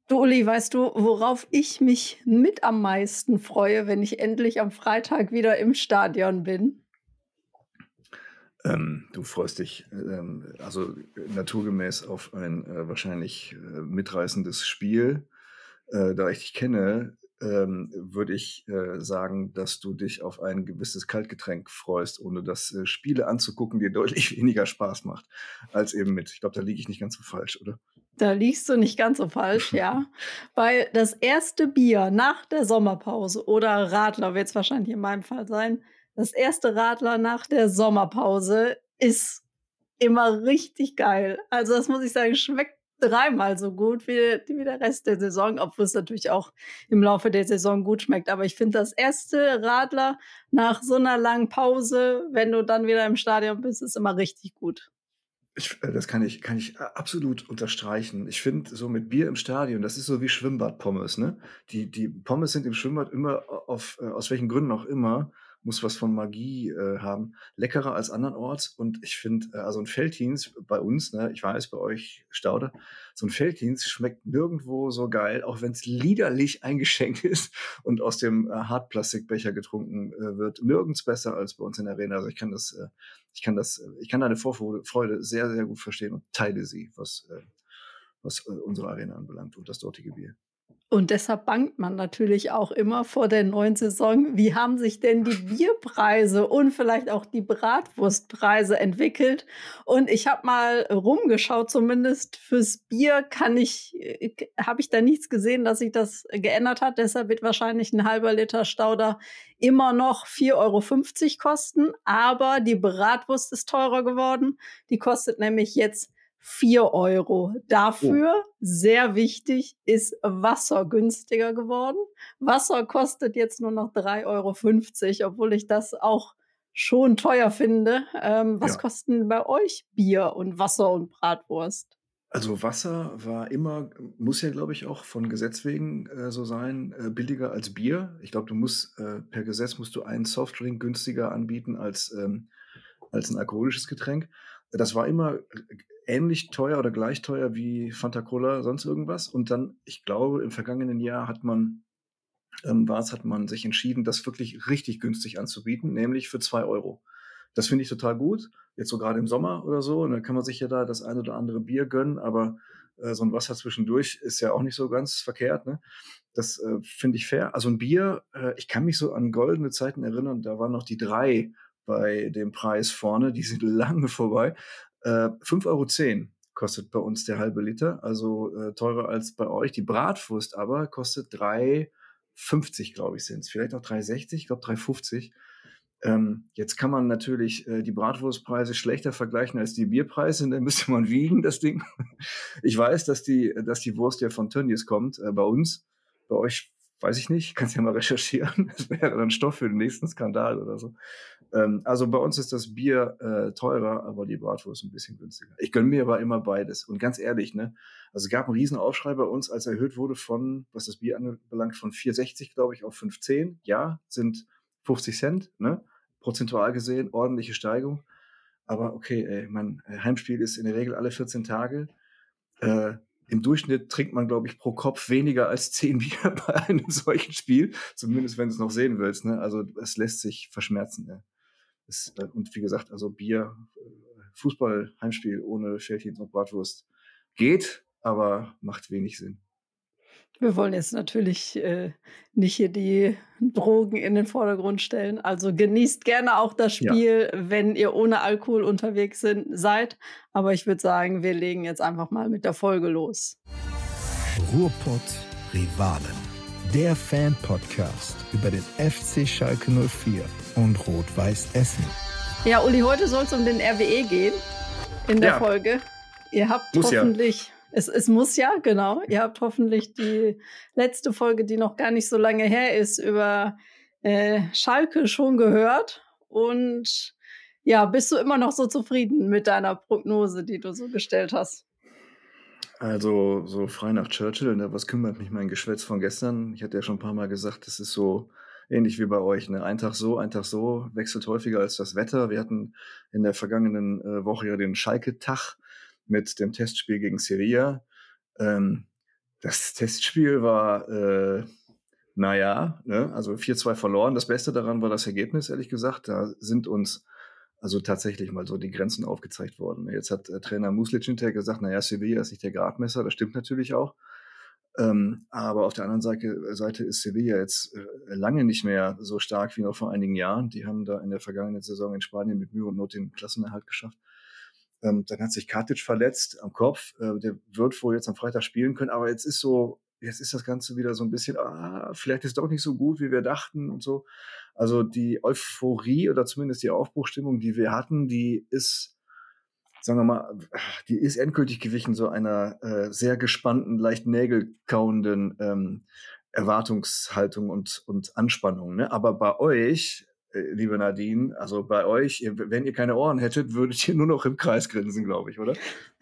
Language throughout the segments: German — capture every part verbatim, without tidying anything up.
Du Uli, weißt du, worauf ich mich mit am meisten freue, wenn ich endlich am Freitag wieder im Stadion bin? Ähm, du freust dich, ähm, also naturgemäß auf ein äh, wahrscheinlich äh, mitreißendes Spiel. Äh, da ich dich kenne, ähm, würde ich äh, sagen, dass du dich auf ein gewisses Kaltgetränk freust, ohne dass äh, Spiele anzugucken dir deutlich weniger Spaß macht als eben mit. Ich glaube, da liege ich nicht ganz so falsch, oder? Da liegst du nicht ganz so falsch, ja. Weil das erste Bier nach der Sommerpause oder Radler wird's wahrscheinlich in meinem Fall sein, das erste Radler nach der Sommerpause ist immer richtig geil. Also, das muss ich sagen, schmeckt dreimal so gut wie wie der Rest der Saison, obwohl es natürlich auch im Laufe der Saison gut schmeckt. Aber ich finde das erste Radler nach so 'ner langen Pause, wenn du dann wieder im Stadion bist, ist immer richtig gut. Ich äh, das kann ich kann ich a absolut unterstreichen. Ich finde, so mit Bier im Stadion, das ist so wie Schwimmbadpommes, ne? Die die Pommes sind im Schwimmbad immer a auf äh, aus welchen Gründen auch immer, muss was von Magie, äh, haben, leckerer als andernorts. Und ich finde, äh, also 'n Veltins bei uns, ne, ich weiß, bei euch Staude, so 'n Veltins schmeckt nirgendwo so geil, auch wenn's liederlich eingeschenkt ist und aus dem, äh, Hartplastikbecher getrunken, äh, wird. Nirgends besser als bei uns in der Arena. Also, ich kann das, äh ich kann das äh, ich kann deine Vorfreude Freude sehr, sehr gut verstehen und teile sie, was, äh was, äh, unsere Arena anbelangt und das dortige Bier. Und deshalb bangt man natürlich auch immer vor der neuen Saison. Wie haben sich denn die Bierpreise und vielleicht auch die Bratwurstpreise entwickelt? Und ich habe mal rumgeschaut, zumindest fürs Bier kann ich äh, k habe ich da nichts gesehen, dass sich das geändert hat. Deshalb wird wahrscheinlich 'n halber Liter Stauder immer noch vier Euro fünfzig kosten, aber die Bratwurst ist teurer geworden. Die kostet nämlich jetzt vier Euro. Oh. Dafür, sehr wichtig, ist Wasser günstiger geworden. Wasser kostet jetzt nur noch drei Euro fünfzig, obwohl ich das auch schon teuer finde. Ähm, was Ja. kosten denn bei euch Bier und Wasser und Bratwurst? Also, Wasser war immer muss ja, glaube ich, auch von Gesetz wegen, äh, so sein, äh, billiger als Bier. Ich glaube, du musst äh, per Gesetz musst du einen Softdrink günstiger anbieten als, ähm als 'n alkoholisches Getränk. Das war immer r g ähnlich teuer oder gleich teuer wie Fanta Cola, sonst irgendwas. Und dann, ich glaube, im vergangenen Jahr hat man ähm, war's hat man sich entschieden, das wirklich richtig günstig anzubieten, nämlich für zwei Euro. Das finde ich total gut, jetzt so grade im Sommer oder so, und dann kann man sich ja da das ein oder andere Bier gönnen, aber, äh, so 'n Wasser zwischendurch ist ja auch nicht so ganz verkehrt, ne? Das, äh, finde ich fair. Also 'n Bier äh, ich kann mich so an goldene Zeiten erinnern, da waren noch die drei bei dem Preis vorne, die sind lange vorbei. Äh, fünf Euro zehn kostet bei uns der halbe Liter, also, äh, teurer als bei euch. Die Bratwurst aber kostet drei fünfzig, glaube ich, sind's. Vielleicht auch drei sechzig, ich glaube drei fünfzig. Ähm, jetzt kann man natürlich, äh, die Bratwurstpreise schlechter vergleichen als die Bierpreise, dann müsste man wiegen, das Ding. Ich weiß, dass die dass die Wurst ja von Tönnies kommt, äh, bei uns. Bei euch weiß ich nicht, kannst ja mal recherchieren. Das wäre dann Stoff für den nächsten Skandal oder so. Ähm, also, bei uns ist das Bier, äh, teurer, aber die Bratwurst 'n bisschen günstiger. Ich gönne mir aber immer beides. Und ganz ehrlich, ne, also, es gab 'n Riesenaufschrei bei uns, als erhöht wurde von, was das Bier anbelangt, von vier sechzig, glaube ich, auf fünf zehn. Ja, sind fünfzig Cent, ne? Prozentual gesehen ordentliche Steigerung. Aber okay, ey, mein, äh, Heimspiel ist in der Regel alle vierzehn Tage. Äh, im Durchschnitt trinkt man, glaube ich, pro Kopf weniger als zehn Bier bei einem solchen Spiel, zumindest wenn du's noch sehen willst, ne? Also, es lässt sich verschmerzen, ja. Es äh, und wie gesagt, also, Bier, äh, Fußball, Heimspiel ohne Veltins und Bratwurst geht, aber macht wenig Sinn. Wir wollen jetzt natürlich, äh, nicht hier die Drogen in den Vordergrund stellen. Also, genießt gerne auch das Ja. Spiel, wenn ihr ohne Alkohol unterwegs sind seid. Aber ich würde sagen, wir legen jetzt einfach mal mit der Folge los. Ruhrpott Rivalen, der Fan-Podcast über den F C Schalke null vier und Rot-Weiß Essen. Ja, Uli, heute soll's um den R W E gehen in der Ja. Folge. Ihr habt Muss ja. hoffentlich es es muss ja, genau. Ihr habt hoffentlich die letzte Folge, die noch gar nicht so lange her ist, über, äh, Schalke schon gehört. Und ja, bist du immer noch so zufrieden mit deiner Prognose, die du so gestellt hast? Also, so frei nach Churchill, ne, was kümmert mich mein Geschwätz von gestern? Ich hatte ja schon 'n paarmal gesagt, das ist so ähnlich wie bei euch, ne? Ein Tag so, ein Tag so, wechselt häufiger als das Wetter. Wir hatten in der vergangenen, äh, Woche ja den Schalke-Tag mit dem Testspiel gegen Sevilla. Ähm Das Testspiel war, äh, naja, ne, also vier zwei verloren. Das Beste daran war das Ergebnis, ehrlich gesagt. Da sind uns also tatsächlich mal so die Grenzen aufgezeigt worden. Jetzt hat äh, Trainer Muslic hinterher gesagt, naja, Sevilla ist nicht der Gradmesser. Das stimmt natürlich auch. Ähm, aber auf der anderen Seite, Seite ist Sevilla jetzt äh, lange nicht mehr so stark wie noch vor einigen Jahren. Die haben da in der vergangenen Saison in Spanien mit Mühe und Not den Klassenerhalt geschafft. Ähm, dann hat sich Katic verletzt am Kopf. Äh, der wird wohl jetzt am Freitag spielen können. Aber jetzt ist so, jetzt ist das Ganze wieder so ein bisschen, ah, vielleicht ist es doch nicht so gut, wie wir dachten und so. Also die Euphorie oder zumindest die Aufbruchstimmung, die wir hatten, die ist, sagen wir mal, die ist endgültig gewichen so einer äh, sehr gespannten, leicht nägelkauenden ähm, Erwartungshaltung und, und Anspannung. Ne? Aber bei euch, äh, liebe Nadine, also bei euch, ihr, wenn ihr keine Ohren hättet, würdet ihr nur noch im Kreis grinsen, glaube ich, oder?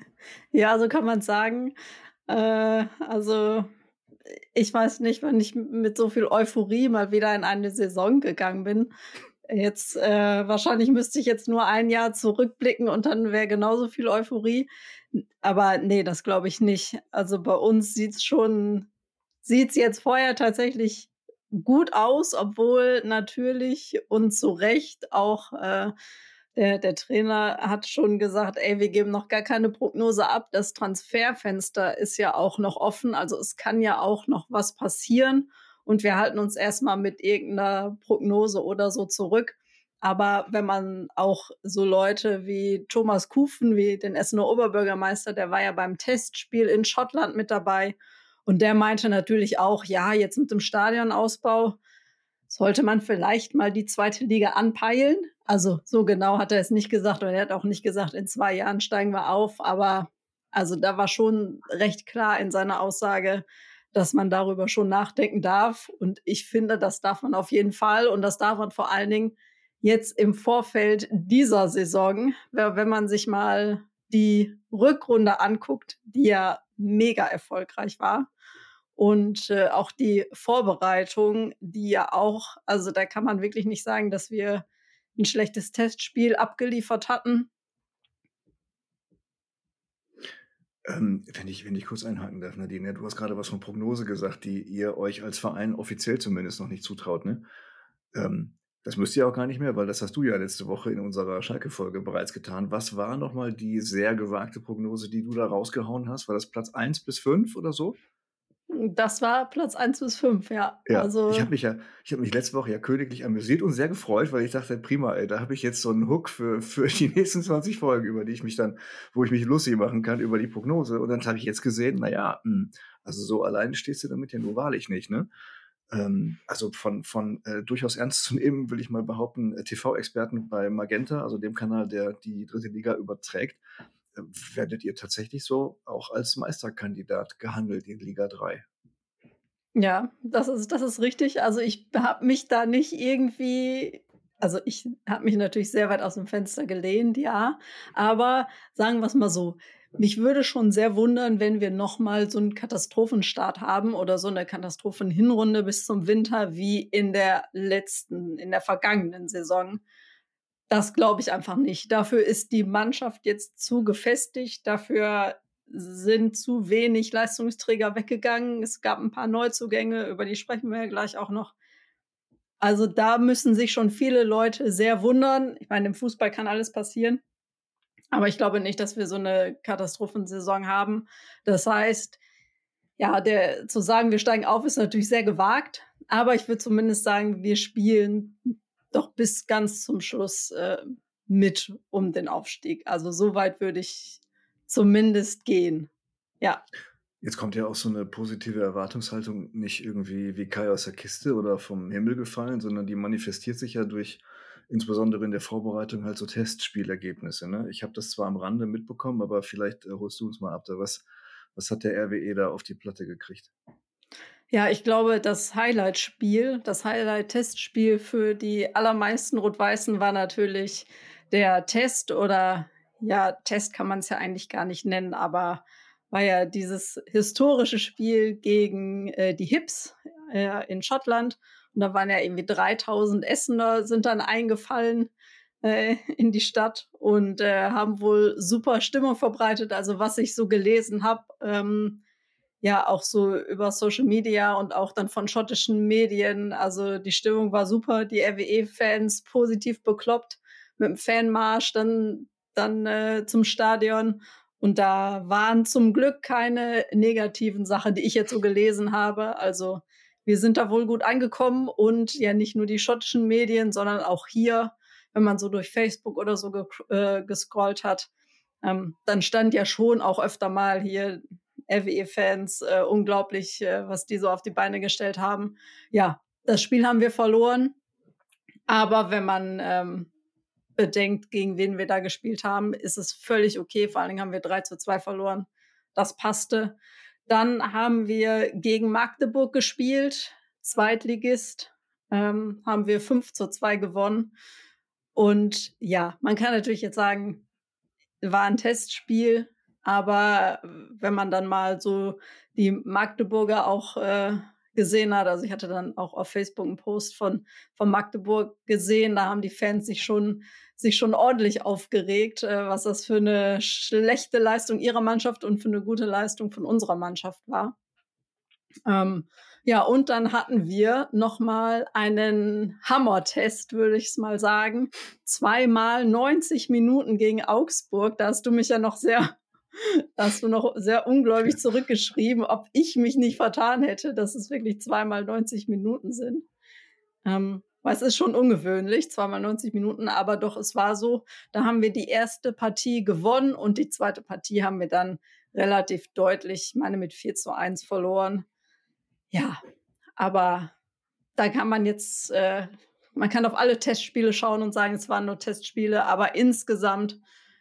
Ja, so kann man sagen. Äh, also ich weiß nicht, wann ich mit so viel Euphorie mal wieder in eine Saison gegangen bin. Jetzt äh, wahrscheinlich müsste ich jetzt nur ein Jahr zurückblicken und dann wäre genauso viel Euphorie. Aber nee, das glaube ich nicht. Also bei uns sieht's schon, sieht's jetzt vorher tatsächlich gut aus, obwohl natürlich und zu Recht auch äh, der, der Trainer hat schon gesagt, ey, wir geben noch gar keine Prognose ab. Das Transferfenster ist ja auch noch offen. Also es kann ja auch noch was passieren. Und wir halten uns erstmal mit irgendeiner Prognose oder so zurück. Aber wenn man auch so Leute wie Thomas Kufen, wie den Essener Oberbürgermeister, der war ja beim Testspiel in Schottland mit dabei. Und der meinte natürlich auch, ja, jetzt mit dem Stadionausbau sollte man vielleicht mal die zweite Liga anpeilen. Also so genau hat er es nicht gesagt. Und er hat auch nicht gesagt, in zwei Jahren steigen wir auf. Aber also da war schon recht klar in seiner Aussage, dass man darüber schon nachdenken darf. Und ich finde, das darf man auf jeden Fall. Und das darf man vor allen Dingen jetzt im Vorfeld dieser Saison, wenn man sich mal die Rückrunde anguckt, die ja mega erfolgreich war. Und äh, auch die Vorbereitung, die ja auch, also da kann man wirklich nicht sagen, dass wir ein schlechtes Testspiel abgeliefert hatten. Ähm, wenn ich, wenn ich kurz einhaken darf, Nadine, du hast gerade was von Prognose gesagt, die ihr euch als Verein offiziell zumindest noch nicht zutraut, ne? Ähm, das müsst ihr auch gar nicht mehr, weil das hast du ja letzte Woche in unserer Schalke-Folge bereits getan. Was war nochmal die sehr gewagte Prognose, die du da rausgehauen hast? War das Platz eins bis fünf oder so? Das war Platz eins bis fünf, ja. Ja, Also ich habe mich ja, ich habe mich letzte Woche ja königlich amüsiert und sehr gefreut, weil ich dachte, prima, ey, da habe ich jetzt so einen Hook für, für die nächsten zwanzig Folgen, über die ich mich dann, wo ich mich lustig machen kann über die Prognose. Und dann habe ich jetzt gesehen, naja, also so alleine stehst du damit ja nur wahrlich nicht, ne? Ähm, also von, von äh, durchaus ernst zu nehmen, will ich mal behaupten, äh, T V-Experten bei Magenta, also dem Kanal, der die dritte Liga überträgt, äh, werdet ihr tatsächlich so auch als Meisterkandidat gehandelt in Liga drei. ja, das ist, das ist richtig. Also ich habe mich da nicht irgendwie, also ich habe mich natürlich sehr weit aus dem Fenster gelehnt, ja. Aber sagen wir es mal so, mich würde schon sehr wundern, wenn wir nochmal so einen Katastrophenstart haben oder so eine Katastrophenhinrunde bis zum Winter wie in der letzten, in der vergangenen Saison. Das glaube ich einfach nicht. Dafür ist die Mannschaft jetzt zu gefestigt. Dafür sind zu wenig Leistungsträger weggegangen. Es gab ein paar Neuzugänge, über die sprechen wir ja gleich auch noch. Also da müssen sich schon viele Leute sehr wundern. Ich meine, im Fußball kann alles passieren. Aber ich glaube nicht, dass wir so eine Katastrophensaison haben. Das heißt, ja, der, zu sagen, wir steigen auf, ist natürlich sehr gewagt. Aber ich würde zumindest sagen, wir spielen doch bis ganz zum Schluss äh, mit um den Aufstieg. Also so weit würde ich zumindest gehen. Ja. Jetzt kommt ja auch so eine positive Erwartungshaltung nicht irgendwie wie Kai aus der Kiste oder vom Himmel gefallen, sondern die manifestiert sich ja durch insbesondere in der Vorbereitung halt so Testspielergebnisse. Ne? Ich habe das zwar am Rande mitbekommen, aber vielleicht äh, holst du uns mal ab. Da was, was hat der R W E da auf die Platte gekriegt? Ja, ich glaube, das Highlight-Spiel, das Highlight-Testspiel für die allermeisten Rot-Weißen war natürlich der Test oder ja, Test kann man es ja eigentlich gar nicht nennen, aber war ja dieses historische Spiel gegen äh, die Hibs äh, in Schottland. Und da waren ja irgendwie dreitausend Essener sind dann eingefallen äh, in die Stadt und äh, haben wohl super Stimmung verbreitet. Also was ich so gelesen habe, ähm, ja, auch so über Social Media und auch dann von schottischen Medien. Also die Stimmung war super, die R W E-Fans positiv bekloppt mit dem Fanmarsch dann, dann äh, zum Stadion. Und da waren zum Glück keine negativen Sachen, die ich jetzt so gelesen habe. Also wir sind da wohl gut angekommen und ja nicht nur die schottischen Medien, sondern auch hier, wenn man so durch Facebook oder so ge äh, gescrollt hat, ähm, dann stand ja schon auch öfter mal hier R W E-Fans, äh, unglaublich, äh, was die so auf die Beine gestellt haben. Ja, das Spiel haben wir verloren, aber wenn man ähm, bedenkt, gegen wen wir da gespielt haben, ist es völlig okay. Vor allen Dingen haben wir drei zu zwei verloren. Das passte. Dann haben wir gegen Magdeburg gespielt, Zweitligist, ähm, haben wir fünf zu zwei gewonnen. Und ja, man kann natürlich jetzt sagen, war ein Testspiel, aber wenn man dann mal so die Magdeburger auch äh, gesehen hat, also ich hatte dann auch auf Facebook einen Post von, von Magdeburg gesehen, da haben die Fans sich schon, sich schon ordentlich aufgeregt, äh, was das für eine schlechte Leistung ihrer Mannschaft und für eine gute Leistung von unserer Mannschaft war. Ähm, ja, und dann hatten wir noch mal einen Hammertest, würde ich es mal sagen. Zweimal neunzig Minuten gegen Augsburg. Da hast du mich ja noch sehr, da hast du noch sehr ungläubig zurückgeschrieben, ob ich mich nicht vertan hätte, dass es wirklich zweimal neunzig Minuten sind. Ähm, weil es ist schon ungewöhnlich, zweimal neunzig Minuten, aber doch, es war so. Da haben wir die erste Partie gewonnen und die zweite Partie haben wir dann relativ deutlich, ich meine, mit vier zu eins verloren. Ja, aber da kann man jetzt, äh, man kann auf alle Testspiele schauen und sagen, es waren nur Testspiele, aber insgesamt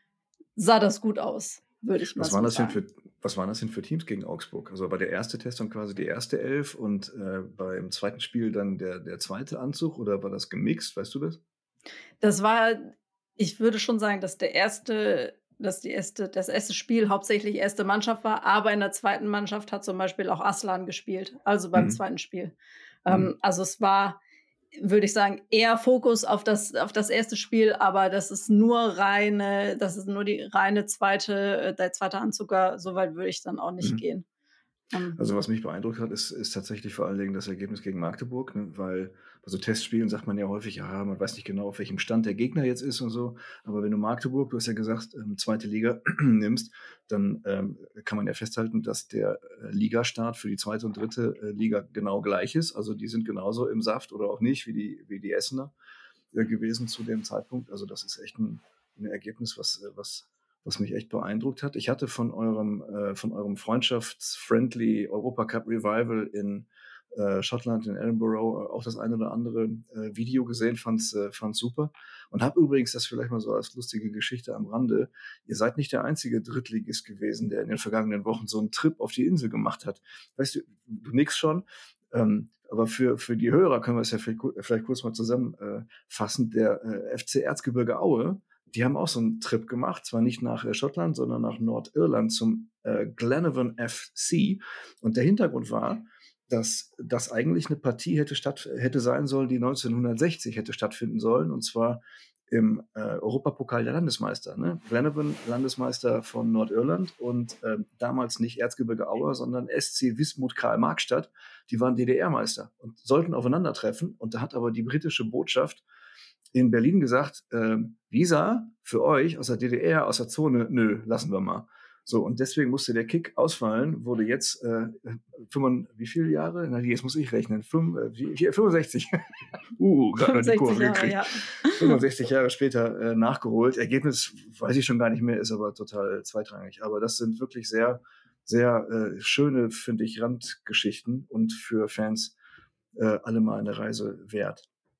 sah das gut aus, würde ich mal Was so waren das denn sagen. für, was waren das denn für Teams gegen Augsburg? Also war der erste Test dann quasi die erste Elf und äh, beim zweiten Spiel dann der, der zweite Anzug oder war das gemixt? Weißt du das? Das war, ich würde schon sagen, dass der erste, dass die erste, das erste Spiel hauptsächlich erste Mannschaft war, aber in der zweiten Mannschaft hat zum Beispiel auch Aslan gespielt, also beim Mhm. zweiten Spiel. Mhm. Ähm, also es war, würde ich sagen, eher Fokus auf das, auf das erste Spiel, aber das ist nur reine, das ist nur die reine zweite, äh, der zweite Anzucker, so weit würde ich dann auch nicht Mhm. gehen. Ähm, Also was mich beeindruckt hat, ist, ist tatsächlich vor allen Dingen das Ergebnis gegen Magdeburg, ne? Weil bei so Testspielen sagt man ja häufig, ja, man weiß nicht genau, auf welchem Stand der Gegner jetzt ist und so. Aber wenn du Magdeburg, du hast ja gesagt, ähm, zweite Liga nimmst, dann ähm, kann man ja festhalten, dass der äh, Ligastart für die zweite und dritte äh, Liga genau gleich ist. Also die sind genauso im Saft oder auch nicht wie die, wie die Essener äh, gewesen zu dem Zeitpunkt. Also das ist echt ein, ein Ergebnis, was, äh, was was mich echt beeindruckt hat. Ich hatte von eurem, äh, von eurem Freundschafts-friendly Europacup Revival in äh, Schottland, in Edinburgh, äh, auch das eine oder andere äh, Video gesehen, fand's, äh, fand's super. Und habe übrigens, das vielleicht mal so als lustige Geschichte am Rande, ihr seid nicht der einzige Drittligist gewesen, der in den vergangenen Wochen so einen Trip auf die Insel gemacht hat. Weißt du, du nix schon, ähm, aber für, für die Hörer können wir es ja vielleicht, vielleicht kurz mal zusammenfassen. Der äh, F C Erzgebirge Aue, die haben auch so einen Trip gemacht, zwar nicht nach äh, Schottland, sondern nach Nordirland zum äh, Glenavon F C. Und der Hintergrund war, dass das eigentlich eine Partie hätte, statt, hätte sein sollen, die neunzehnhundertsechzig hätte stattfinden sollen, und zwar im äh, Europapokal der Landesmeister. Ne? Glenavon, Landesmeister von Nordirland, und äh, damals nicht Erzgebirge Aue, sondern S C Wismut Karl-Marx-Stadt. Die waren D D R-Meister und sollten aufeinandertreffen. Und da hat aber die britische Botschaft in Berlin gesagt, äh, Visa für euch aus der D D R, aus der Zone, nö, lassen wir mal. So, und deswegen musste der Kick ausfallen, wurde jetzt, äh, fünfund, wie viele Jahre? Na, jetzt muss ich rechnen, Fünf, äh, wie, fünfundsechzig. uh, gerade noch die Kurve Jahre, gekriegt. ja. fünfundsechzig Jahre später äh, nachgeholt. Ergebnis weiß ich schon gar nicht mehr, ist aber total zweitrangig. Aber das sind wirklich sehr, sehr äh, schöne, finde ich, Randgeschichten und für Fans äh, allemal eine Reise wert.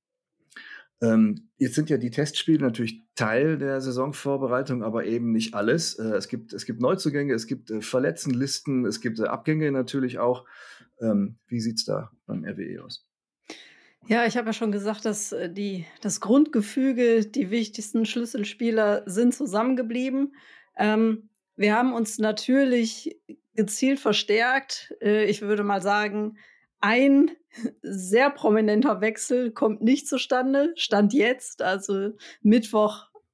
Ähm, jetzt sind ja die Testspiele natürlich Teil der Saisonvorbereitung, aber eben nicht alles. Äh, es gibt, es gibt Neuzugänge, es gibt äh, Verletztenlisten, es gibt äh, Abgänge natürlich auch. Ähm, wie sieht's da beim R W E aus? Ja, ich habe ja schon gesagt, dass äh, die, das Grundgefüge, die wichtigsten Schlüsselspieler sind zusammengeblieben. Ähm, wir haben uns natürlich gezielt verstärkt. Äh, ich würde mal sagen, ein sehr prominenter Wechsel kommt nicht zustande, Stand jetzt, also Mittwoch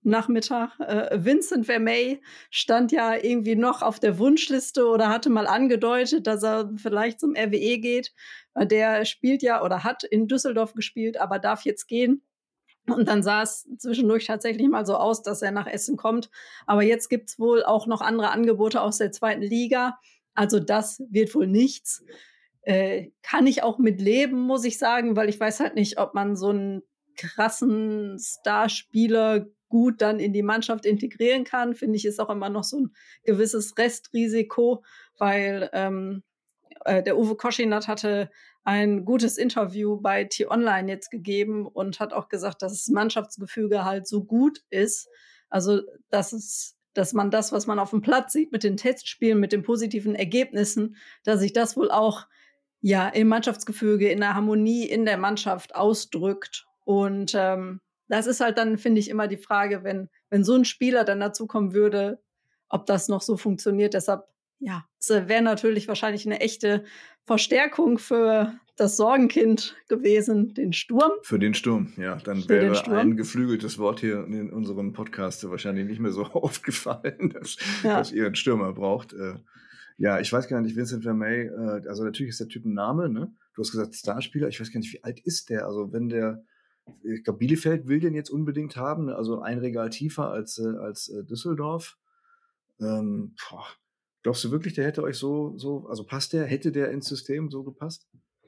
Nachmittag. Äh, Vincent Vermeij stand ja irgendwie noch auf der Wunschliste oder hatte mal angedeutet, dass er vielleicht zum R W E geht. Äh, Der spielt ja oder hat in Düsseldorf gespielt, aber darf jetzt gehen. Und dann sah es zwischendurch tatsächlich mal so aus, dass er nach Essen kommt. Aber jetzt gibt's wohl auch noch andere Angebote aus der zweiten Liga. Also das wird wohl nichts. Äh, kann ich auch mit leben, muss ich sagen, weil ich weiß halt nicht, ob man so einen krassen Starspieler gut dann in die Mannschaft integrieren kann. Finde ich, ist auch immer noch so ein gewisses Restrisiko, weil ähm, äh, der Uwe Koschinat hatte ein gutes Interview bei T-Online jetzt gegeben und hat auch gesagt, dass das Mannschaftsgefüge halt so gut ist. Also, dass es, dass man das, was man auf dem Platz sieht mit den Testspielen, mit den positiven Ergebnissen, dass sich das wohl auch ja im Mannschaftsgefüge, in der Harmonie in der Mannschaft ausdrückt. Und ähm, das ist halt dann, finde ich, immer die Frage, wenn, wenn so ein Spieler dann dazukommen würde, ob das noch so funktioniert. Deshalb, ja, es wäre natürlich wahrscheinlich eine echte Verstärkung für das Sorgenkind gewesen, den Sturm. Für den Sturm, ja. Dann Für den wäre Sturm. ein geflügeltes Wort hier in unserem Podcast wahrscheinlich nicht mehr so aufgefallen, dass, Ja. dass ihr einen Stürmer braucht. Äh, Ja, ich weiß gar nicht, Vincent Vermeij, äh, also natürlich ist der Typ ein Name, ne? Du hast gesagt Starspieler, ich weiß gar nicht, wie alt ist der? Also wenn der, ich glaube, Bielefeld will den jetzt unbedingt haben, ne? Also ein Regal tiefer als, äh, als äh, Düsseldorf. Ähm, boah. Glaubst du wirklich, der hätte euch so, so, also passt der, hätte der ins System so gepasst?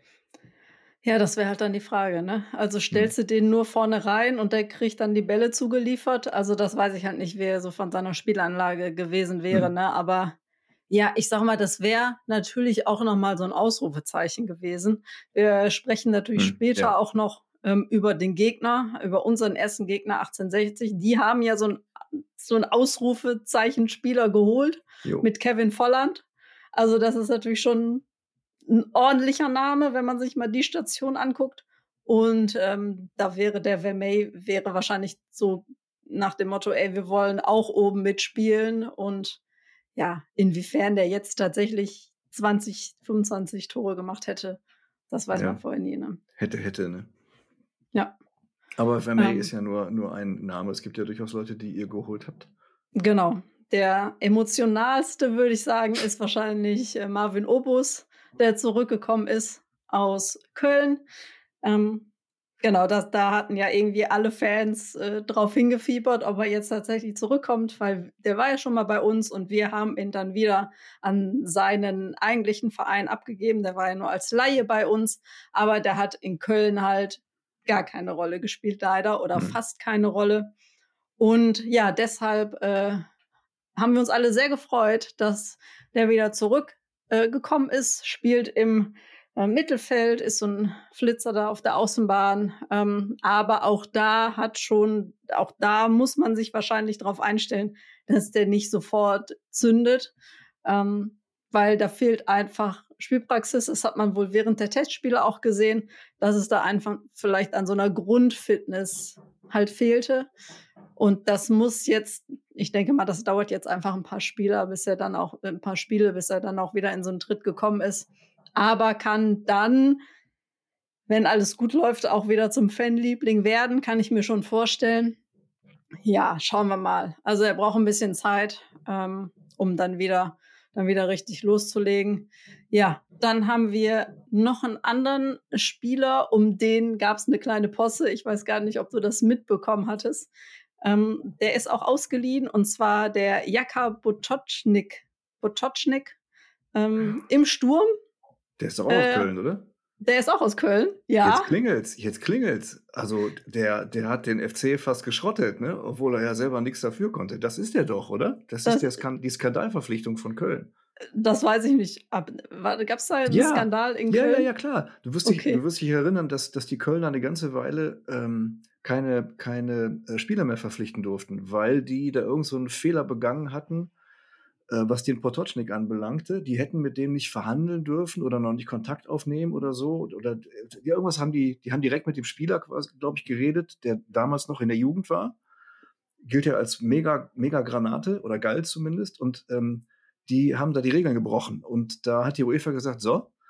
Ja, das wäre halt dann die Frage, ne? Also stellst du den nur vorne rein und der kriegt dann die Bälle zugeliefert? Also das weiß ich halt nicht, wie er so von seiner Spielanlage gewesen wäre, Mhm. ne? Aber ja, ich sag mal, das wäre natürlich auch noch mal so ein Ausrufezeichen gewesen. Wir sprechen natürlich Mhm. später Ja. auch noch ähm, über den Gegner, über unseren ersten Gegner achtzehnhundertsechzig. Die haben ja so ein, so ein Ausrufezeichen-Spieler geholt Jo. mit Kevin Volland. Also das ist natürlich schon ein ordentlicher Name, wenn man sich mal die Station anguckt. Und ähm, da wäre der Vermeij wäre wahrscheinlich so nach dem Motto, ey, wir wollen auch oben mitspielen. Und ja, inwiefern der jetzt tatsächlich zwanzig, fünfundzwanzig Tore gemacht hätte, das weiß Ja. man vorher nie. Ne? Hätte, hätte, ne? Ja, Aber Vermeij Ähm. ist ja nur, nur ein Name. Es gibt ja durchaus Leute, die ihr geholt habt. genau. Der emotionalste, würde ich sagen, ist wahrscheinlich äh, Marvin Obus, der zurückgekommen ist aus Köln. Ähm, genau, das, da hatten ja irgendwie alle Fans äh, drauf hingefiebert, ob er jetzt tatsächlich zurückkommt, weil der war ja schon mal bei uns und wir haben ihn dann wieder an seinen eigentlichen Verein abgegeben. Der war ja nur als Laie bei uns, aber der hat in Köln halt gar keine Rolle gespielt, leider, oder Mhm. fast keine Rolle. Und ja, deshalb äh, haben wir uns alle sehr gefreut, dass der wieder zurückgekommen äh, ist, spielt im äh, Mittelfeld, ist so ein Flitzer da auf der Außenbahn. Ähm, aber auch da hat schon, auch da muss man sich wahrscheinlich darauf einstellen, dass der nicht sofort zündet, ähm, weil da fehlt einfach Spielpraxis. Das hat man wohl während der Testspiele auch gesehen, dass es da einfach vielleicht an so einer Grundfitness halt fehlte. Und das muss jetzt, ich denke mal, das dauert jetzt einfach ein paar Spiele, bis er dann auch, ein paar Spiele, bis er dann auch wieder in so einen Tritt gekommen ist. Aber kann dann, wenn alles gut läuft, auch wieder zum Fanliebling werden, kann ich mir schon vorstellen. Ja, schauen wir mal. Also er braucht ein bisschen Zeit, ähm, um dann wieder, dann wieder richtig loszulegen. Ja, dann haben wir noch einen anderen Spieler, um den gab es eine kleine Posse. Ich weiß gar nicht, ob du das mitbekommen hattest. Ähm, der ist auch ausgeliehen, und zwar der Jaka Botocznik. Botocznik ähm, im Sturm. Der ist doch auch Äh, aus Köln, oder? Der ist auch aus Köln, ja. Jetzt klingelt's, jetzt klingelt's. Also der, der hat den F C fast geschrottet, ne? Obwohl er ja selber nichts dafür konnte. Das ist der doch, oder? Das, Das- ist der Skan- die Skandalverpflichtung von Köln. Das weiß ich nicht. Gab es da einen Ja. Skandal in Ja, Köln? ja, ja, klar. Du wirst, dich, Okay. du wirst dich erinnern, dass, dass die Kölner eine ganze Weile ähm, keine, keine äh, Spieler mehr verpflichten durften, weil die da irgend so einen Fehler begangen hatten, äh, was den Potocznik anbelangte. Die hätten mit dem nicht verhandeln dürfen oder noch nicht Kontakt aufnehmen oder so. Oder äh, ja, irgendwas haben die, die haben direkt mit dem Spieler, glaube ich, geredet, der damals noch in der Jugend war. Gilt ja als mega, mega Granate oder galt zumindest. Und ähm, die haben da die Regeln gebrochen. Und da hat die UEFA gesagt, so,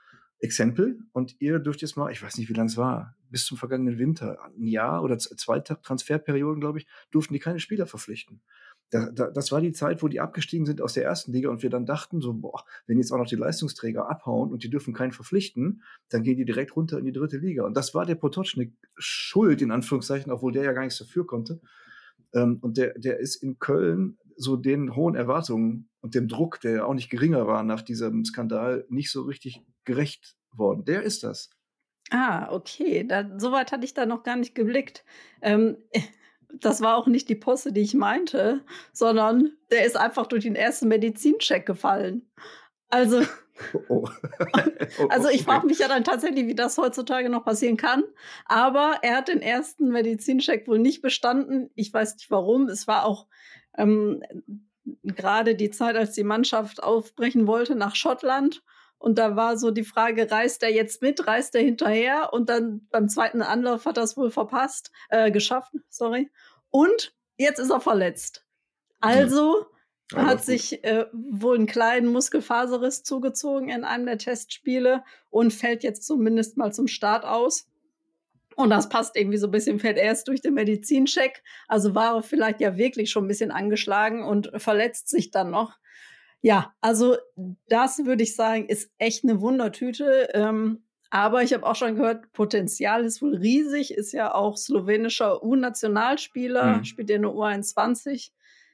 Exempel, und ihr dürft jetzt mal, ich weiß nicht, wie lange es war, bis zum vergangenen Winter, ein Jahr oder z- zwei Ta- Transferperioden, glaube ich, durften die keine Spieler verpflichten. Da, da, das war die Zeit, wo die abgestiegen sind aus der ersten Liga und wir dann dachten so, boah, wenn jetzt auch noch die Leistungsträger abhauen und die dürfen keinen verpflichten, dann gehen die direkt runter in die dritte Liga. Und das war der Potocznik schuld, in Anführungszeichen, obwohl der ja gar nichts dafür konnte. Ähm, und der, der ist in Köln so den hohen Erwartungen und dem Druck, der ja auch nicht geringer war nach diesem Skandal, nicht so richtig gerecht worden. Der ist das. Ah, okay. Da, so weit hatte ich da noch gar nicht geblickt. Ähm, das war auch nicht die Posse, die ich meinte, sondern der ist einfach durch den ersten Medizincheck gefallen. Also, Oh, oh. Oh, also ich okay. frage mich ja dann tatsächlich, wie das heutzutage noch passieren kann. Aber er hat den ersten Medizincheck wohl nicht bestanden. Ich weiß nicht warum. Es war auch ähm, gerade die Zeit, als die Mannschaft aufbrechen wollte nach Schottland. Und da war so die Frage, reist er jetzt mit, reist er hinterher? Und dann beim zweiten Anlauf hat er es wohl verpasst, äh, geschafft, sorry. Und jetzt ist er verletzt. Also Ja, läuft hat gut. sich äh, wohl einen kleinen Muskelfaserriss zugezogen in einem der Testspiele und fällt jetzt zumindest mal zum Start aus. Und das passt irgendwie so ein bisschen, fällt erst durch den Medizincheck. Also war er vielleicht ja wirklich schon ein bisschen angeschlagen und verletzt sich dann noch. Ja, also das würde ich sagen, ist echt eine Wundertüte. Ähm, aber ich habe auch schon gehört, Potenzial ist wohl riesig, ist ja auch slowenischer U-Nationalspieler, Mhm. spielt in der U einundzwanzig.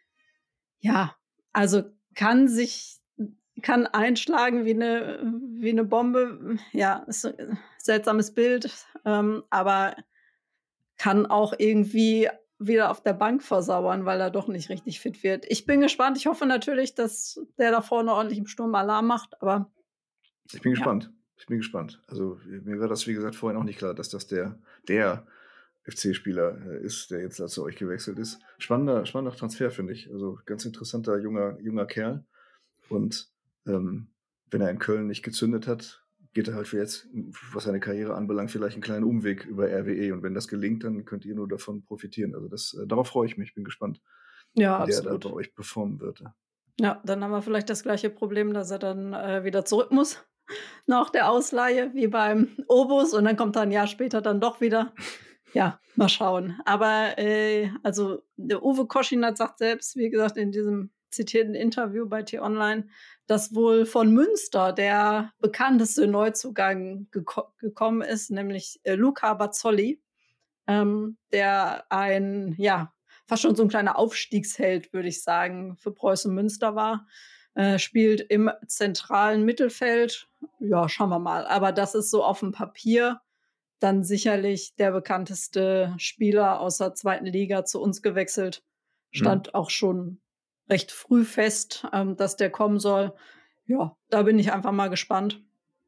Ja, also kann sich, kann einschlagen wie eine, wie eine Bombe. Ja, ist ein seltsames Bild, ähm, aber kann auch irgendwie wieder auf der Bank versauern, weil er doch nicht richtig fit wird. Ich bin gespannt. Ich hoffe natürlich, dass der da vorne ordentlich im Sturm Alarm macht, aber Ich bin ja. gespannt. Ich bin gespannt. Also mir war das, wie gesagt, vorhin auch nicht klar, dass das der, der F C-Spieler äh, ist, der jetzt da zu euch gewechselt ist. Spannender, spannender Transfer, finde ich. Also ganz interessanter junger, junger Kerl. Und ähm, wenn er in Köln nicht gezündet hat, geht er halt für jetzt, was seine Karriere anbelangt, vielleicht einen kleinen Umweg über R W E. Und wenn das gelingt, dann könnt ihr nur davon profitieren. Also das, äh, darauf freue ich mich. Bin gespannt, Ja, wie der da absolut. bei euch performen wird. Ja, dann haben wir vielleicht das gleiche Problem, dass er dann äh, wieder zurück muss nach der Ausleihe, wie beim Obus, und dann kommt er ein Jahr später dann doch wieder. Ja, mal schauen. Aber äh, also der Uwe Koschinat sagt selbst, wie gesagt, in diesem zitierten Interview bei T-Online, dass wohl von Münster der bekannteste Neuzugang geko- gekommen ist, nämlich äh, Luca Bazzoli, ähm, der ein, ja, fast schon so ein kleiner Aufstiegsheld, würde ich sagen, für Preußen Münster war. Äh, spielt im zentralen Mittelfeld. Ja, schauen wir mal. Aber das ist so auf dem Papier dann sicherlich der bekannteste Spieler aus der zweiten Liga zu uns gewechselt. Stand Mhm. auch schon recht früh fest, ähm, dass der kommen soll. Ja, da bin ich einfach mal gespannt,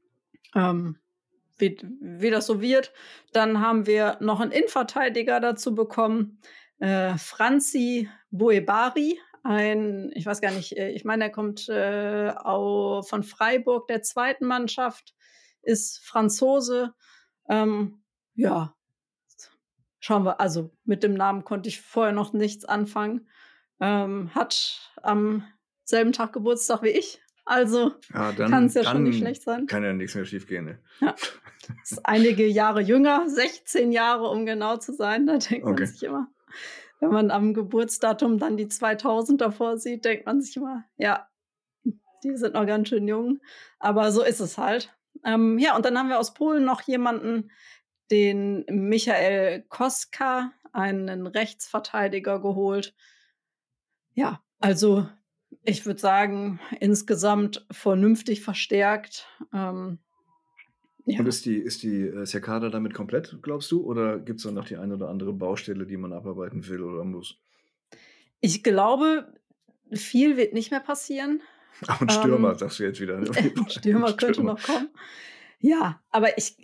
ähm, wie, wie das so wird. Dann haben wir noch einen Innenverteidiger dazu bekommen, äh, Franzi Boebari. Ein, ich weiß gar nicht, äh, ich meine, er kommt äh, au, von Freiburg, der zweiten Mannschaft, ist Franzose. Ähm, ja, schauen wir. Also mit dem Namen konnte ich vorher noch nichts anfangen. Ähm, hat am selben Tag Geburtstag wie ich. Also Ja, kann es dann, ja schon nicht schlecht dann sein. kann ja nichts mehr schief gehen. Ne? Ja. Ist einige Jahre jünger, sechzehn Jahre, um genau zu sein. Da denkt man Okay. sich immer, wenn man am Geburtsdatum dann die zweitausend davor sieht, denkt man sich immer, ja, die sind noch ganz schön jung. Aber so ist es halt. Ähm, ja, und dann haben wir aus Polen noch jemanden, den Michael Koska, einen Rechtsverteidiger, geholt. Ja, also ich würde sagen, insgesamt vernünftig verstärkt. Ähm, Und ja. ist die, ist die, ist der Kader damit komplett, glaubst du? Oder gibt es da noch die eine oder andere Baustelle, die man abarbeiten will oder muss? Ich glaube, viel wird nicht mehr passieren. Ach, ein Stürmer, Ähm, sagst du jetzt wieder. Ne? ein Stürmer könnte noch kommen. Ja, aber ich,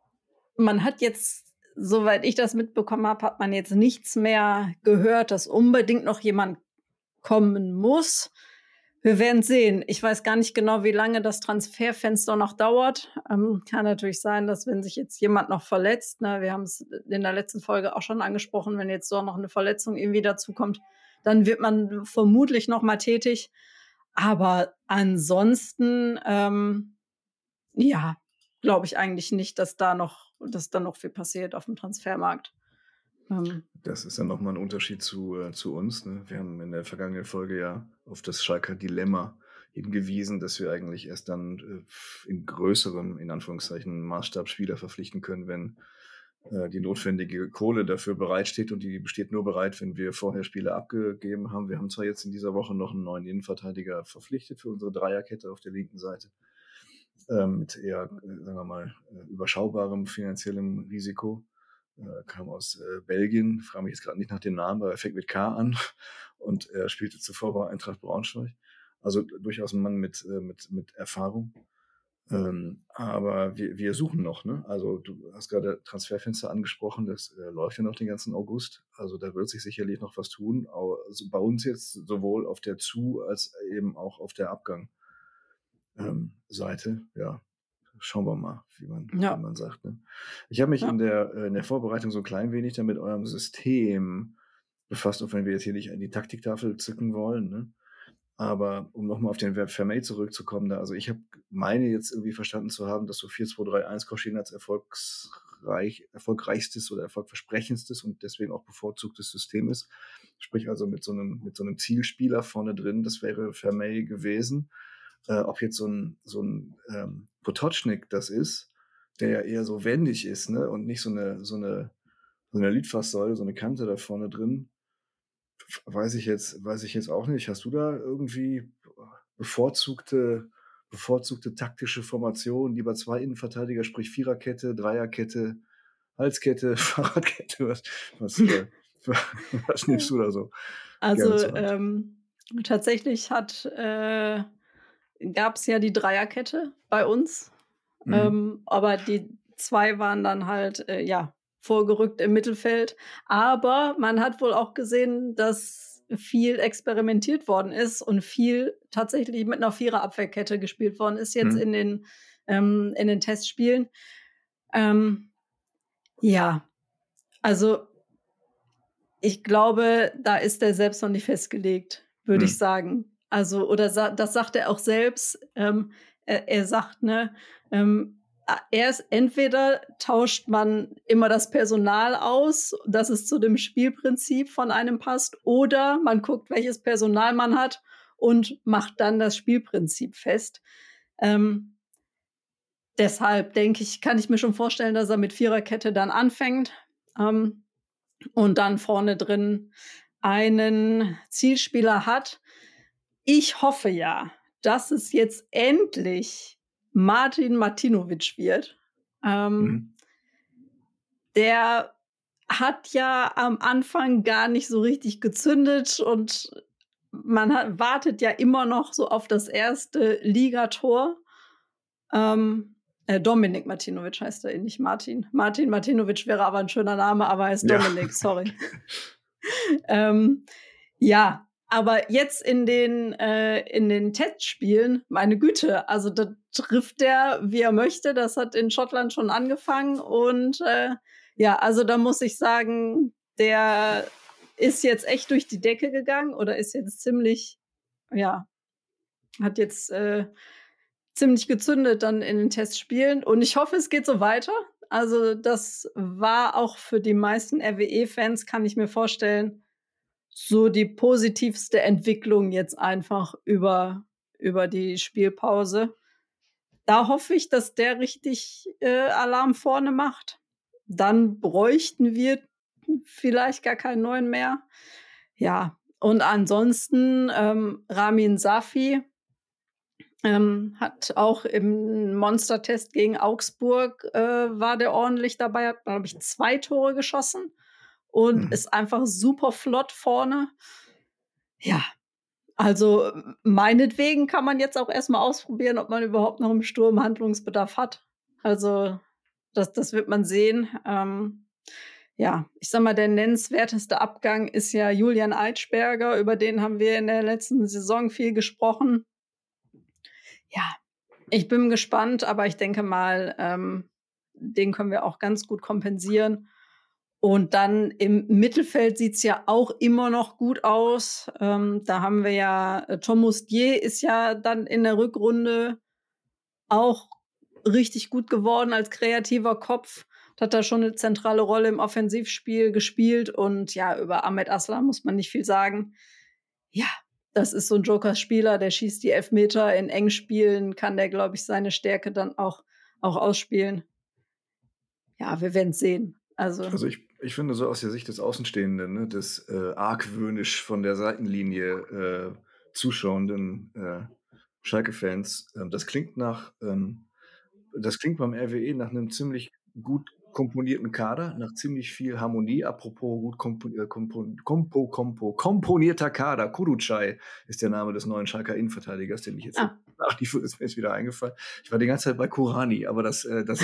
man hat jetzt, soweit ich das mitbekommen habe, hat man jetzt nichts mehr gehört, dass unbedingt noch jemand kommen muss. Wir werden sehen. Ich weiß gar nicht genau, wie lange das Transferfenster noch dauert. Ähm, kann natürlich sein, dass wenn sich jetzt jemand noch verletzt, ne, wir haben es in der letzten Folge auch schon angesprochen, wenn jetzt doch noch eine Verletzung irgendwie dazu kommt, dann wird man vermutlich noch mal tätig. Aber ansonsten, ähm, ja, glaube ich eigentlich nicht, dass da noch, dass da noch viel passiert auf dem Transfermarkt. Ähm, Das ist ja nochmal ein Unterschied zu, äh, zu uns. Ne? Wir haben in der vergangenen Folge ja auf das Schalker Dilemma hingewiesen, dass wir eigentlich erst dann äh, in größerem, in Anführungszeichen, Maßstab Spieler verpflichten können, wenn äh, die notwendige Kohle dafür bereitsteht, und die besteht nur bereit, wenn wir vorher Spieler abgegeben haben. Wir haben zwar jetzt in dieser Woche noch einen neuen Innenverteidiger verpflichtet für unsere Dreierkette auf der linken Seite, ähm, mit eher, äh, sagen wir mal, äh, überschaubarem finanziellem Risiko. Äh, kam aus äh, Belgien, frage mich jetzt gerade nicht nach dem Namen, aber er fängt mit K an und er spielte zuvor bei Eintracht Braunschweig. Also durchaus ein Mann mit, äh, mit, mit Erfahrung. Ähm, aber wir, wir suchen noch, ne? Also du hast gerade Transferfenster angesprochen, das äh, läuft ja noch den ganzen August. Also da wird sich sicherlich noch was tun. Also bei uns jetzt sowohl auf der Zu- als eben auch auf der Abgang ähm, Seite, ja. Schauen wir mal, wie man, Ja. wie man sagt. Ne? Ich habe mich Ja. in, der, äh, in der Vorbereitung so ein klein wenig dann mit eurem System befasst, auch wenn wir jetzt hier nicht an die Taktiktafel zücken wollen. Ne? Aber um nochmal auf den Verb Vermey zurückzukommen, da, also ich habe meine jetzt irgendwie verstanden zu haben, dass so vier zwei drei eins Koschinats erfolgsreich, erfolgreichstes oder erfolgversprechendstes und deswegen auch bevorzugtes System ist. Sprich also mit so einem, mit so einem Zielspieler vorne drin, das wäre Vermey gewesen. Äh, ob jetzt so ein, so ein ähm, Potočnik das ist, der ja eher so wendig ist, ne? Und nicht so eine, so eine, so eine Litfaßsäule, so eine Kante da vorne drin, weiß ich jetzt, weiß ich jetzt auch nicht. Hast du da irgendwie bevorzugte, bevorzugte taktische Formationen, lieber zwei Innenverteidiger, sprich Viererkette, Dreierkette, Halskette, Fahrradkette, was, was, äh, was nimmst du da so? Also Gerne zur Hand. ähm, tatsächlich hat äh, gab es ja die Dreierkette bei uns, Mhm. ähm, aber die zwei waren dann halt äh, ja vorgerückt im Mittelfeld. Aber man hat wohl auch gesehen, dass viel experimentiert worden ist und viel tatsächlich mit einer Viererabwehrkette gespielt worden ist jetzt Mhm. in den ähm, in den Testspielen. Ähm, ja, also ich glaube, da ist er selbst noch nicht festgelegt, würde ich Mhm. sagen. Also, oder sa das sagt er auch selbst. Ähm, er, er sagt, ne, ähm, a- erst entweder tauscht man immer das Personal aus, dass es zu dem Spielprinzip von einem passt, oder man guckt, welches Personal man hat und macht dann das Spielprinzip fest. Ähm, deshalb denke ich, kann ich mir schon vorstellen, dass er mit Viererkette dann anfängt. Ähm, und dann vorne drin einen Zielspieler hat. Ich hoffe ja, dass es jetzt endlich Martin Martinovic wird. Ähm, Mhm. Der hat ja am Anfang gar nicht so richtig gezündet und man hat, wartet ja immer noch so auf das erste Ligator. Ähm, äh, Dominik Martinovic heißt er, nicht Martin. Martin Martinovic wäre aber ein schöner Name, aber er ist Ja. Dominik, sorry. ähm, ja, aber jetzt in den, äh, in den Testspielen, meine Güte, also da trifft der, wie er möchte. Das hat in Schottland schon angefangen. Und äh, ja, also da muss ich sagen, der ist jetzt echt durch die Decke gegangen oder ist jetzt ziemlich, ja, hat jetzt äh, ziemlich gezündet dann in den Testspielen. Und ich hoffe, es geht so weiter. Also das war auch für die meisten R W E-Fans, kann ich mir vorstellen, so die positivste Entwicklung jetzt einfach über, über die Spielpause. Da hoffe ich, dass der richtig äh, Alarm vorne macht. Dann bräuchten wir vielleicht gar keinen neuen mehr. Ja, und ansonsten ähm, Ramin Safi ähm, hat auch im Monstertest gegen Augsburg äh, war der ordentlich dabei, hat, glaube ich, zwei Tore geschossen und Mhm. ist einfach super flott vorne. Ja, also meinetwegen kann man jetzt auch erstmal ausprobieren, ob man überhaupt noch im Sturm Handlungsbedarf hat. Also das, das wird man sehen. Ähm, ja, ich sag mal, der nennenswerteste Abgang ist ja Julian Eitschberger. Über den haben wir in der letzten Saison viel gesprochen. Ja, ich bin gespannt, aber ich denke mal, ähm, den können wir auch ganz gut kompensieren. Und dann im Mittelfeld sieht's ja auch immer noch gut aus. Ähm, da haben wir ja, äh, Tom Mustier ist ja dann in der Rückrunde auch richtig gut geworden als kreativer Kopf. Hat da schon eine zentrale Rolle im Offensivspiel gespielt und ja, über Ahmed Aslan muss man nicht viel sagen. Ja, das ist so ein Joker-Spieler, der schießt die Elfmeter in Engspielen, kann der, glaube ich, seine Stärke dann auch auch ausspielen. Ja, wir werden's sehen. Also Also ich, ich finde so aus der Sicht des Außenstehenden, ne, des äh, argwöhnisch von der Seitenlinie äh, zuschauenden äh, Schalke-Fans, ähm, das klingt nach, ähm, das klingt beim R W E nach einem ziemlich gut komponierten Kader, nach ziemlich viel Harmonie. Apropos gut kompo, äh, kompo, kompo, kompo, komponierter Kader. Kurucay ist der Name des neuen Schalker Innenverteidigers, den ich jetzt ah. nachliefere, ist mir jetzt wieder eingefallen. Ich war die ganze Zeit bei Kurani, aber das, äh, das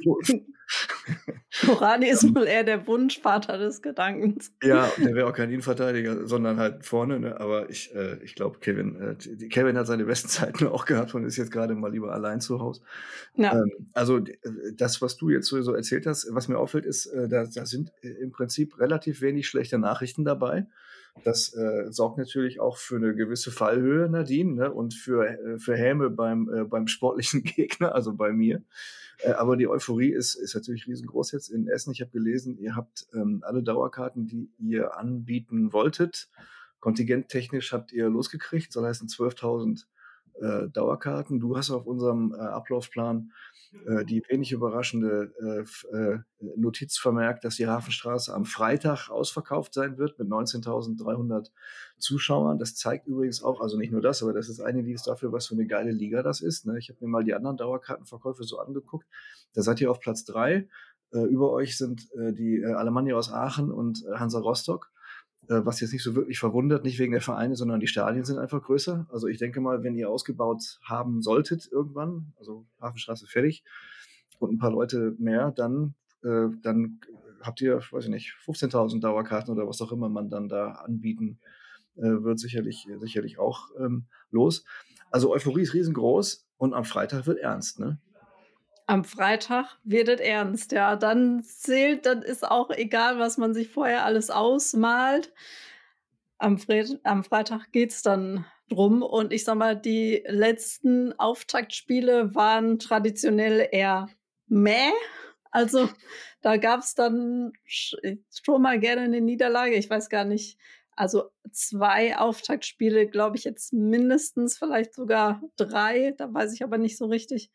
Korani ist wohl eher der Wunschvater des Gedankens. Ja, der wäre auch kein Innenverteidiger, sondern halt vorne. Ne? Aber ich, äh, ich glaube, Kevin, äh, die- Kevin hat seine besten Zeiten auch gehabt und ist jetzt gerade mal lieber allein zu Hause. Ja. Ähm, also d- äh, das, was du jetzt so so erzählt hast, was mir auffällt, ist, äh, da, da sind äh, im Prinzip relativ wenig schlechte Nachrichten dabei. Das äh, sorgt natürlich auch für eine gewisse Fallhöhe, Nadine, ne? Und für, äh, für Häme beim, äh, beim sportlichen Gegner, also bei mir. Äh, aber die Euphorie ist, ist natürlich riesengroß jetzt in Essen. Ich habe gelesen, ihr habt ähm, alle Dauerkarten, die ihr anbieten wolltet. Kontingenttechnisch habt ihr losgekriegt, soll heißen zwölftausend äh, Dauerkarten. Du hast auf unserem äh, Ablaufplan äh, die wenig überraschende äh, f- äh, Notiz vermerkt, dass die Hafenstraße am Freitag ausverkauft sein wird mit neunzehntausenddreihundert Zuschauern. Das zeigt übrigens auch, also nicht nur das, aber das ist ein Indiz dafür, was für eine geile Liga das ist. Ne? Ich habe mir mal die anderen Dauerkartenverkäufe so angeguckt. Da seid ihr auf Platz drei. Äh, über euch sind äh, die äh, Alemannia aus Aachen und äh, Hansa Rostock. Äh, was jetzt nicht so wirklich verwundert, nicht wegen der Vereine, sondern die Stadien sind einfach größer. Also ich denke mal, wenn ihr ausgebaut haben solltet irgendwann, also Hafenstraße fertig und ein paar Leute mehr, dann, äh, dann habt ihr, weiß ich nicht, fünfzehntausend Dauerkarten oder was auch immer man dann da anbieten äh, wird, sicherlich, sicherlich auch ähm, los. Also Euphorie ist riesengroß und am Freitag wird ernst, ne? Am Freitag wird es ernst, ja. Dann zählt, dann ist auch egal, was man sich vorher alles ausmalt. Am, Fre am Freitag geht's dann drum. Und ich sag mal, die letzten Auftaktspiele waren traditionell eher meh. Also da gab's dann sch- schon mal gerne eine Niederlage. Ich weiß gar nicht. Also zwei Auftaktspiele, glaube ich, jetzt mindestens, vielleicht sogar drei. Da weiß ich aber nicht so richtig.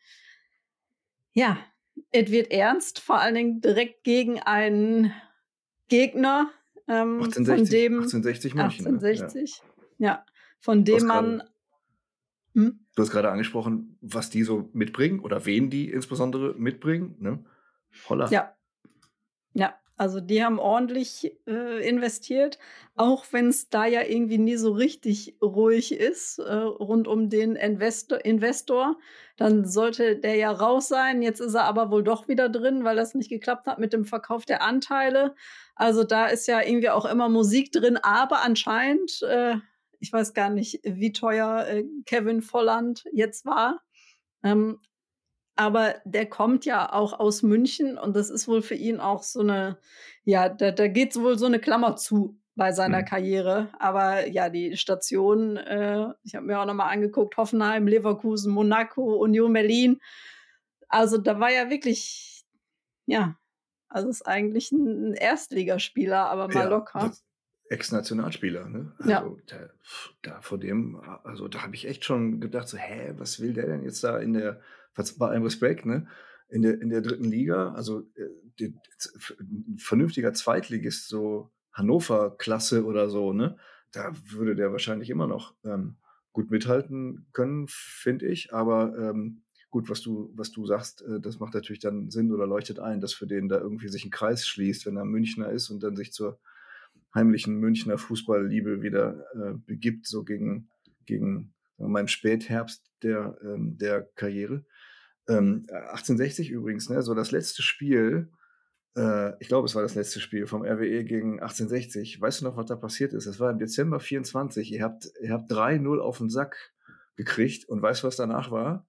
Ja, es wird ernst, vor allen Dingen direkt gegen einen Gegner, ähm, von achtzehnhundertsechzig, dem achtzehnhundertsechzig München, ne? Ja. achtzehnhundertsechzig, ja, von Du hast dem gerade man hm? Du hast gerade angesprochen, was die so mitbringen oder wen die insbesondere mitbringen. Ne? Holla. Ja, ja, also die haben ordentlich äh, investiert, auch wenn es da ja irgendwie nie so richtig ruhig ist äh, rund um den Investor, Investor. Dann sollte der ja raus sein. Jetzt ist er aber wohl doch wieder drin, weil das nicht geklappt hat mit dem Verkauf der Anteile. Also da ist ja irgendwie auch immer Musik drin, aber anscheinend, äh, ich weiß gar nicht, wie teuer äh, Kevin Volland jetzt war. Ähm, aber der kommt ja auch aus München und das ist wohl für ihn auch so eine, ja, da, da geht wohl so eine Klammer zu bei seiner Hm. Karriere. Aber ja, die Station, äh, ich habe mir auch nochmal angeguckt, Hoffenheim, Leverkusen, Monaco, Union Berlin. Also da war ja wirklich, ja, also ist eigentlich ein Erstligaspieler, aber mal Ja, locker. das- Ex-Nationalspieler, ne? Ja. Also da, pf, da vor dem, also da habe ich echt schon gedacht, so, hä, was will der denn jetzt da in der, was- bei allem Respekt, ne? In der, in der dritten Liga, also äh, die, ein vernünftiger Zweitligist, so Hannover-Klasse oder so, ne? Da würde der wahrscheinlich immer noch ähm, gut mithalten können, finde ich. Aber ähm, gut, was du, was du sagst, äh, das macht natürlich dann Sinn oder leuchtet ein, dass für den da irgendwie sich ein Kreis schließt, wenn er Münchner ist und dann sich zur heimlichen Münchner Fußballliebe wieder äh, begibt, so gegen, gegen sagen wir mal, im Spätherbst der, ähm, der Karriere. Ähm, achtzehnhundertsechzig übrigens, ne, so das letzte Spiel, äh, ich glaube, es war das letzte Spiel vom R W E gegen achtzehnhundertsechzig. Weißt du noch, was da passiert ist? Das war im Dezember vierundzwanzig. Ihr habt, ihr habt drei null auf den Sack gekriegt und weißt du, was danach war?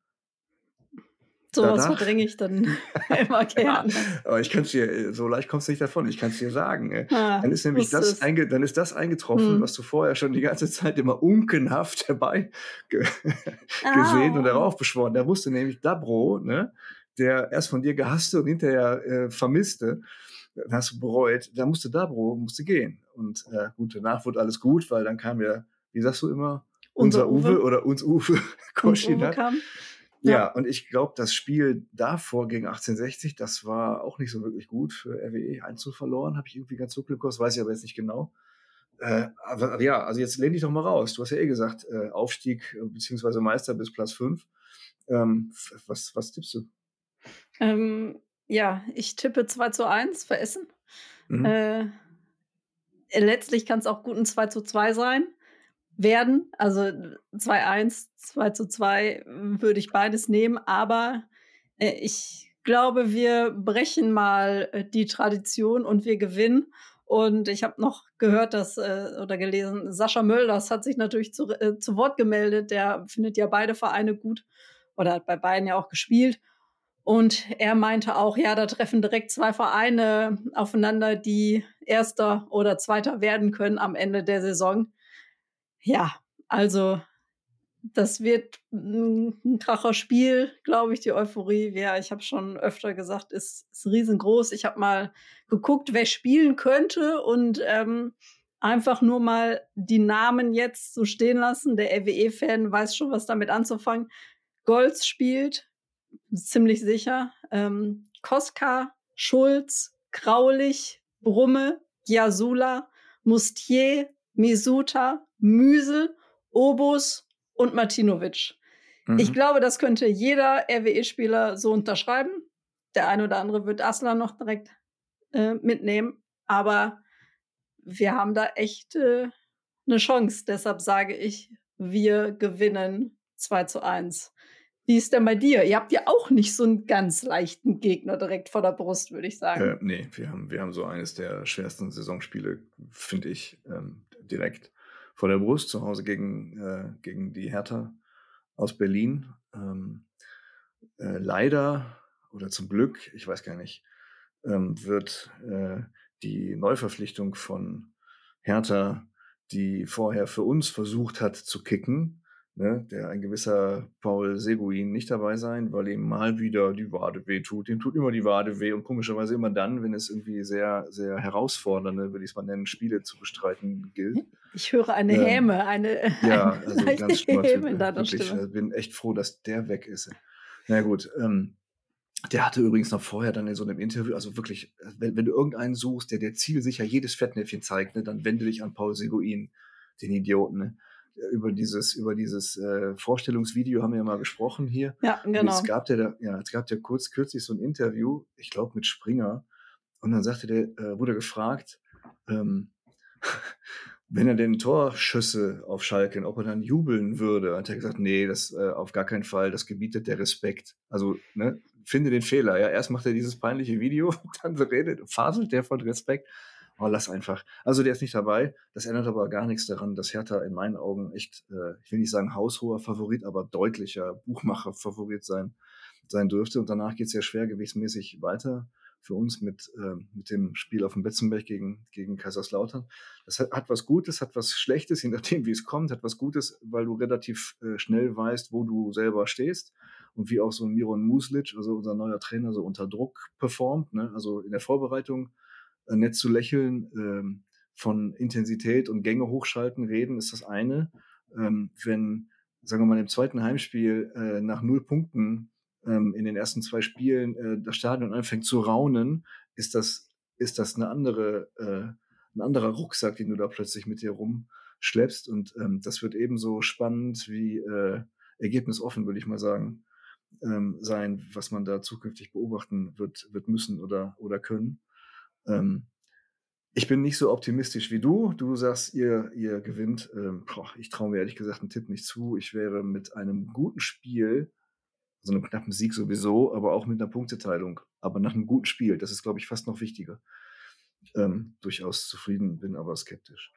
Sowas Danach- verdränge ich dann immer gerne. Aber ich kann es dir, so leicht kommst du nicht davon, ich kann es dir sagen. Ey. Ah, Dann ist nämlich wusste das, es. einge, dann ist das eingetroffen, Hm. was du vorher schon die ganze Zeit immer unkenhaft herbei ge Ah. gesehen und darauf beschworen. Da wusste nämlich Dabro, ne, der erst von dir gehasste und hinterher äh, vermisste, dann hast du bereut, da musste da, Bro, musste gehen. Und äh, gut, danach wurde alles gut, weil dann kam ja, wie sagst du immer, unser, unser Uwe. Uwe oder uns Uwe Koschinat. Ja. ja, und ich glaube, das Spiel davor gegen achtzehnhundertsechzig, das war auch nicht so wirklich gut für R W E. eins zu null verloren, habe ich irgendwie ganz dunkel im Kurs, weiß ich aber jetzt nicht genau. Äh, aber, aber ja, also jetzt lehn dich doch mal raus. Du hast ja eh gesagt, äh, Aufstieg äh, beziehungsweise Meister bis Platz fünf. Ähm, was, was tippst du? Ähm, ja, ich tippe zwei zu eins für Essen. Mhm. Äh, letztlich kann es auch gut ein zwei zu zwei sein, werden. Also zwei eins, zwei zu zwei würde ich beides nehmen. Aber äh, ich glaube, wir brechen mal äh, die Tradition und wir gewinnen. Und ich habe noch gehört, dass äh, oder gelesen, Sascha Mölders hat sich natürlich zu, äh, zu Wort gemeldet. Der findet ja beide Vereine gut oder hat bei beiden ja auch gespielt. Und er meinte auch, ja, da treffen direkt zwei Vereine aufeinander, die Erster oder Zweiter werden können am Ende der Saison. Ja, also das wird ein Kracherspiel, glaube ich, die Euphorie. Ja, ich habe schon öfter gesagt, ist, ist riesengroß. Ich habe mal geguckt, wer spielen könnte und ähm, einfach nur mal die Namen jetzt so stehen lassen. Der R W E-Fan weiß schon, was damit anzufangen. Golz spielt, ziemlich sicher. Ähm, Koska, Schulz, Graulich, Brumme, Giasula, Mustier, Misuta, Müsel, Obus und Martinovic. Mhm. Ich glaube, das könnte jeder R W E-Spieler so unterschreiben. Der eine oder andere wird Aslan noch direkt äh, mitnehmen. Aber wir haben da echt äh, eine Chance. Deshalb sage ich, wir gewinnen zwei zu eins. Wie ist denn bei dir? Ihr habt ja auch nicht so einen ganz leichten Gegner direkt vor der Brust, würde ich sagen. Äh, nee, wir haben, wir haben so eines der schwersten Saisonspiele, finde ich, ähm, direkt vor der Brust, zu Hause gegen, äh, gegen die Hertha aus Berlin. Ähm, äh, leider, oder zum Glück, ich weiß gar nicht, ähm, wird äh, die Neuverpflichtung von Hertha, die vorher für uns versucht hat zu kicken, ne, der ein gewisser Paul Seguin nicht dabei sein, weil ihm mal wieder die Wade weh tut. Ihm tut immer die Wade weh und komischerweise immer dann, wenn es irgendwie sehr, sehr herausfordernde, würde ich es mal nennen, Spiele zu bestreiten gilt. Ich höre eine ähm, Häme, eine Ja, also ganz Häme in deiner wirklich, Stimme. Ich bin echt froh, dass der weg ist. Na gut, ähm, der hatte übrigens noch vorher dann in so einem Interview, also wirklich, wenn, wenn du irgendeinen suchst, der dir zielsicher jedes Fettnäpfchen zeigt, ne, dann wende dich an Paul Seguin, den Idioten. Ne? Über dieses, über dieses äh, Vorstellungsvideo haben wir ja mal gesprochen hier. Ja, genau. Es gab ja, da, ja, es gab ja kurz, kürzlich so ein Interview, ich glaube mit Springer, und dann sagte der, äh, wurde gefragt, ähm, wenn er denn Torschüsse auf Schalke, ob er dann jubeln würde. Hat er gesagt, nee, das äh, auf gar keinen Fall, das gebietet der Respekt. Also, ne, finde den Fehler. Ja, erst macht er dieses peinliche Video, dann redet, faselt der von Respekt. Oh, lass einfach. Also der ist nicht dabei. Das ändert aber gar nichts daran, dass Hertha in meinen Augen echt, äh, ich will nicht sagen haushoher Favorit, aber deutlicher Buchmacher-Favorit sein, sein dürfte. Und danach geht es ja schwergewichtsmäßig weiter für uns mit, äh, mit dem Spiel auf dem Betzenberg gegen, gegen Kaiserslautern. Das hat, hat was Gutes, hat was Schlechtes, je nachdem, wie es kommt, hat was Gutes, weil du relativ äh, schnell weißt, wo du selber stehst und wie auch so ein Miron Muslic, also unser neuer Trainer, so unter Druck performt, ne? Also in der Vorbereitung äh, nett zu lächeln, ähm, von Intensität und Gänge hochschalten reden, ist das eine. Ähm, wenn, sagen wir mal, im zweiten Heimspiel äh, nach null Punkten ähm, in den ersten zwei Spielen äh, das Stadion anfängt zu raunen, ist das, ist das eine andere, äh, ein anderer Rucksack, den du da plötzlich mit dir rumschleppst. Und ähm, das wird ebenso spannend wie äh, ergebnisoffen, würde ich mal sagen, ähm, sein, was man da zukünftig beobachten wird, wird müssen oder, oder können. Ähm, ich bin nicht so optimistisch wie du. Du sagst, ihr, ihr gewinnt. Ähm, boah, ich traue mir ehrlich gesagt einen Tipp nicht zu. Ich wäre mit einem guten Spiel, so einem knappen Sieg sowieso, aber auch mit einer Punkteteilung, aber nach einem guten Spiel, das ist, glaube ich, fast noch wichtiger. Ähm, durchaus zufrieden, bin aber skeptisch.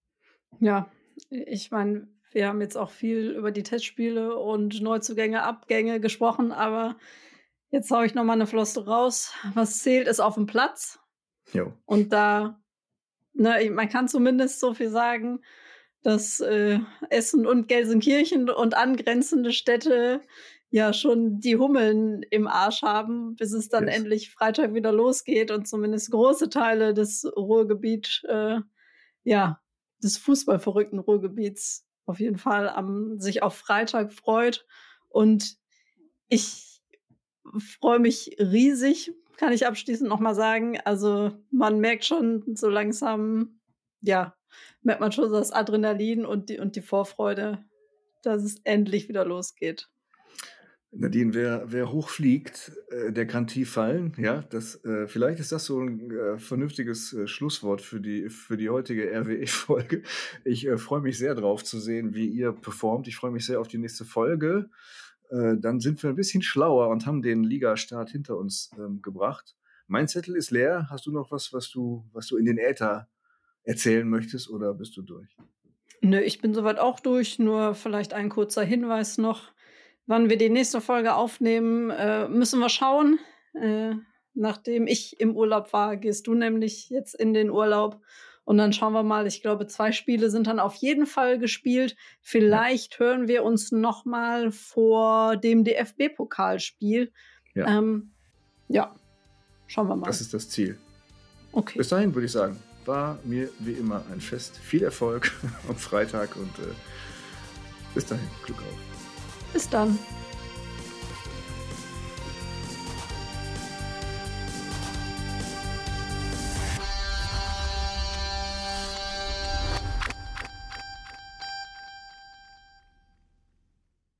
Ja, ich meine, wir haben jetzt auch viel über die Testspiele und Neuzugänge, Abgänge gesprochen, aber jetzt haue ich nochmal eine Flosse raus. Was zählt, ist auf dem Platz. Jo. Und da, ne, man kann zumindest so viel sagen, dass äh, Essen und Gelsenkirchen und angrenzende Städte ja schon die Hummeln im Arsch haben, bis es dann Yes. endlich Freitag wieder losgeht und zumindest große Teile des Ruhrgebiet, äh, ja, des fußballverrückten Ruhrgebiets auf jeden Fall am, sich auf Freitag freut. Und ich freue mich riesig, kann ich abschließend nochmal sagen. Also man merkt schon so langsam, ja, merkt man schon das Adrenalin und die, und die Vorfreude, dass es endlich wieder losgeht. Nadine, wer, wer hoch fliegt, äh, der kann tief fallen. Ja, das, äh, vielleicht ist das so ein äh, vernünftiges äh, Schlusswort für die, für die heutige R W E-Folge. Ich äh, freue mich sehr drauf zu sehen, wie ihr performt. Ich freue mich sehr auf die nächste Folge. Äh, dann sind wir ein bisschen schlauer und haben den Ligastart hinter uns ähm, gebracht. Mein Zettel ist leer. Hast du noch was, was du, was du in den Äther erzählen möchtest, oder bist du durch? Nö, ich bin soweit auch durch. Nur vielleicht ein kurzer Hinweis noch. Wann wir die nächste Folge aufnehmen, äh, müssen wir schauen. Äh, nachdem ich im Urlaub war, gehst du nämlich jetzt in den Urlaub. Und dann schauen wir mal. Ich glaube, zwei Spiele sind dann auf jeden Fall gespielt. Vielleicht ja. hören wir uns noch mal vor dem D F B-Pokalspiel. Ja. Ähm, ja, schauen wir mal. Das ist das Ziel. Okay. Bis dahin würde ich sagen, war mir wie immer ein Fest. Viel Erfolg am Freitag und äh, bis dahin, Glück auf. Bis dann.